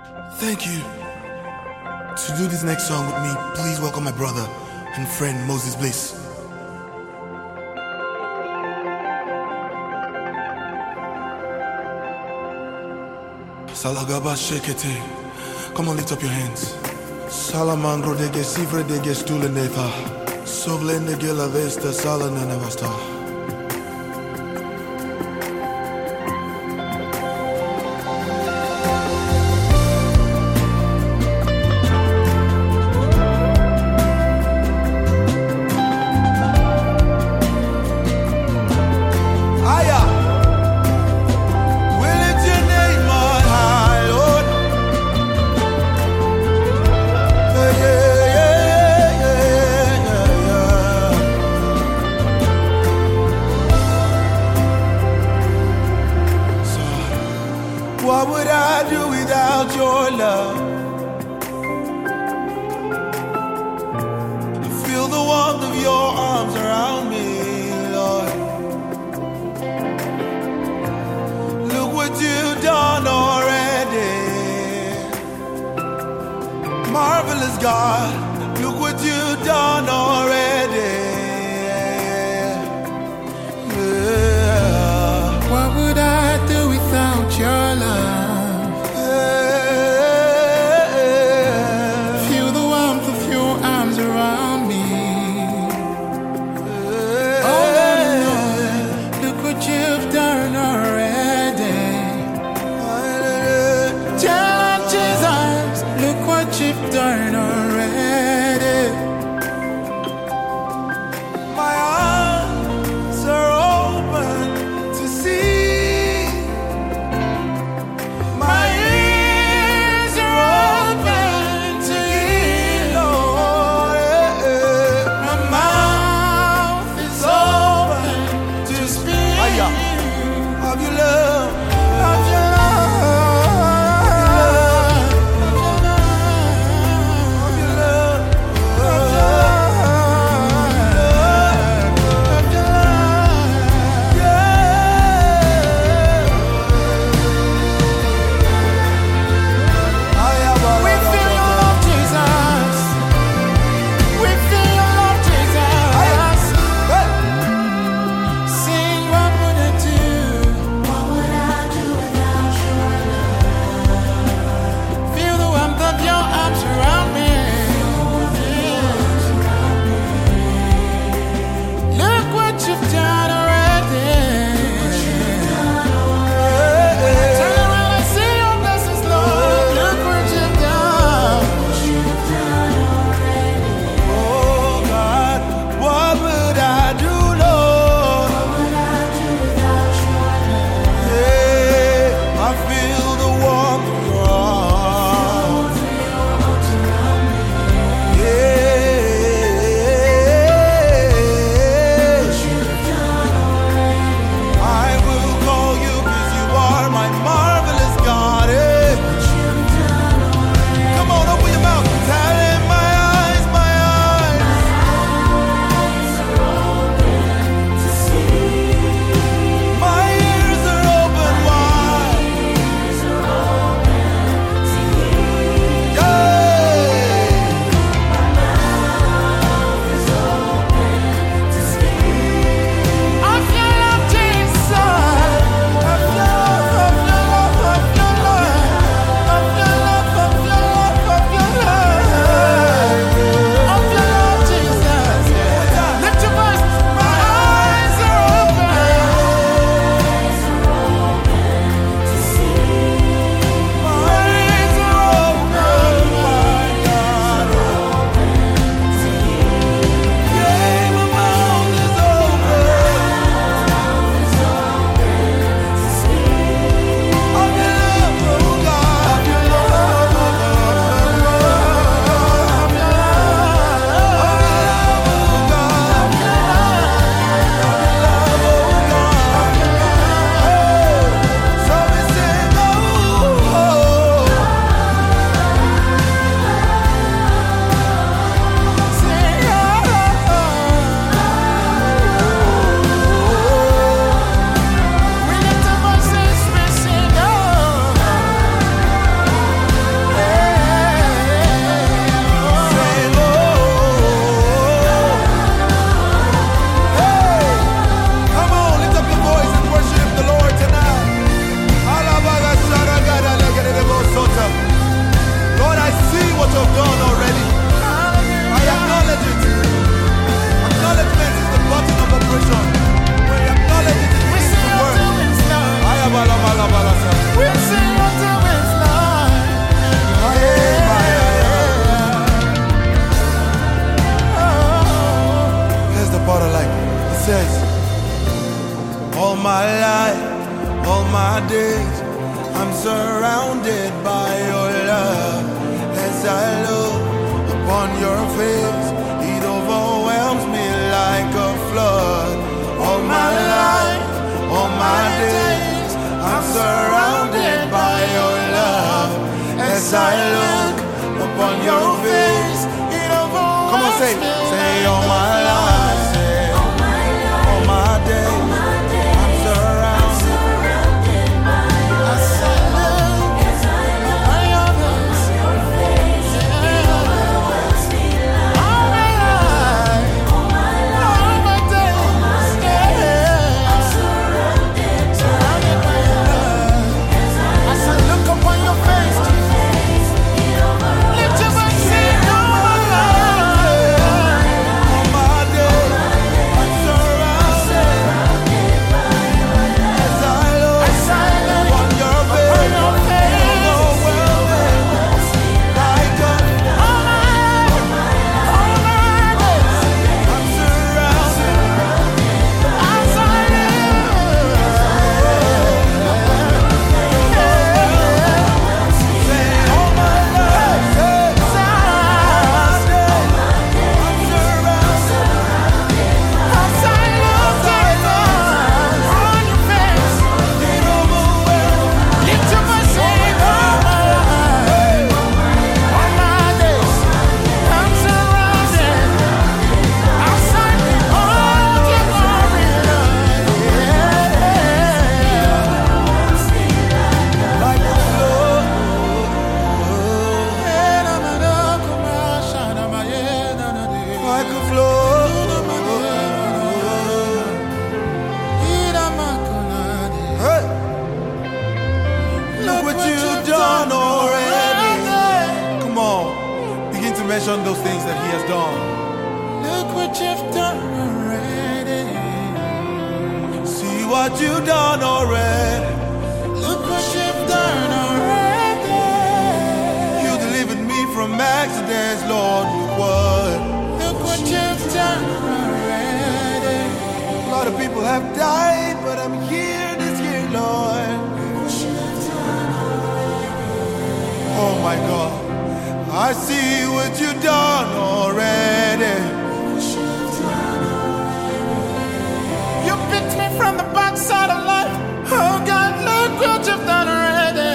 Thank you. To do this next song with me, please welcome my brother and friend Moses Bliss. Salagaba shekete. Come on, lift up your hands. Salamangro dege sivre dege stulenetha. Sovlen dege la vesta salanana vasta. What would I do without your love? I feel the warmth of your arms around me, Lord. Look what you've done already. Marvelous God, look what you've done already. Yeah. What would I do without your love? Feel the warmth of your arms around me. Oh Lord, look what you've done already. Tell Jesus, look what you've done already. My eyes are open to see. My ears are open to hear, Lord. My mouth is open to speak Of your love, of your love, of your love, of your love. We feel your love, Jesus. We feel your love, Jesus. Sing, what would I do? What would I do without your love? Feel the warmth of your arms around me. Look what you've done already. Turn around and see your blessings, Lord. Look what you've done. oh God, what would I do, Lord? Yeah, I feel the warmth of your arms. Yeah, I will call you 'cause you are my marvelous God. Come on, open your mouth. Tell him my eyes, my eyes. My ears are open wide. surrounded by your love. As I look upon your face, it overwhelms me like a flood. All my life, all my days, I'm surrounded by your love. As I look upon your face, it overwhelms me. Come on, say all my life, say all my days, I'm surrounded by your love. As I look upon your face, it overwhelms me like all my life, all my days, I'm surrounded by your love. As I look upon your face, lift your voice, say all my life, all my days, I'm surrounded by your love. As I look upon your face, it overwhelms me like all my life, all my days, I'm surrounded. As I look what you've done already. Come on, begin to mention those things that He has done. Look what you've done already. See what you've done already. Look what you've done already. You delivered me from accidents, Lord. Look what you've done already. A lot of people have died, but I'm here this year, Lord. Oh my God, I see what you've done already. You picked me from the backside of life. Oh God, look what you've done already.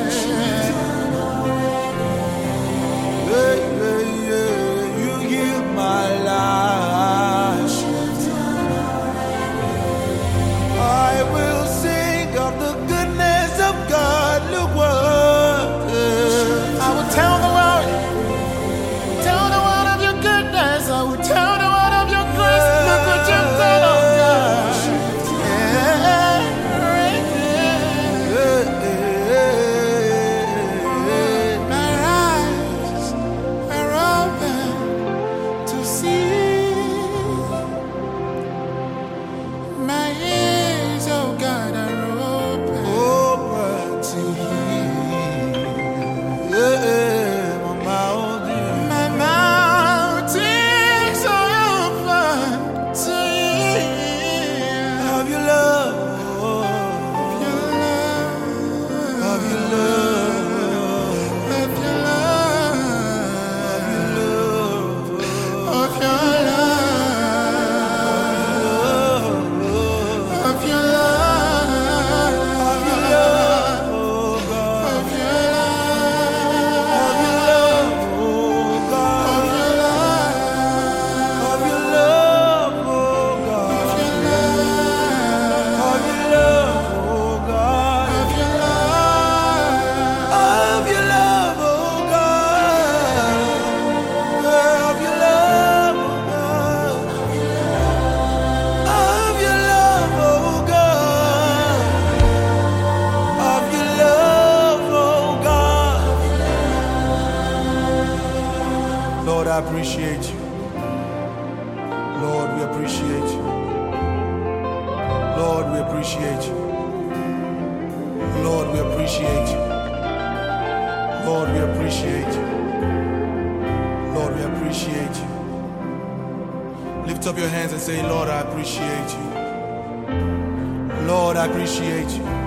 You healed my life. I will sing of the goodness of God. Look what I will tell the world of your goodness. I will tell the world of your grace. Look what you've done, oh God. My eyes are open to see. My ears, oh God, are open to hear. My mouth is open to hear of your love, of your love, of your love, of your love, of your love, of your love, of your Lord, I appreciate you. Lord, we appreciate you. Lord, we appreciate you. Lord, we appreciate you. Lord, we appreciate you. Lord, we appreciate you. Lift up your hands and say, Lord, I appreciate you. Lord, I appreciate you.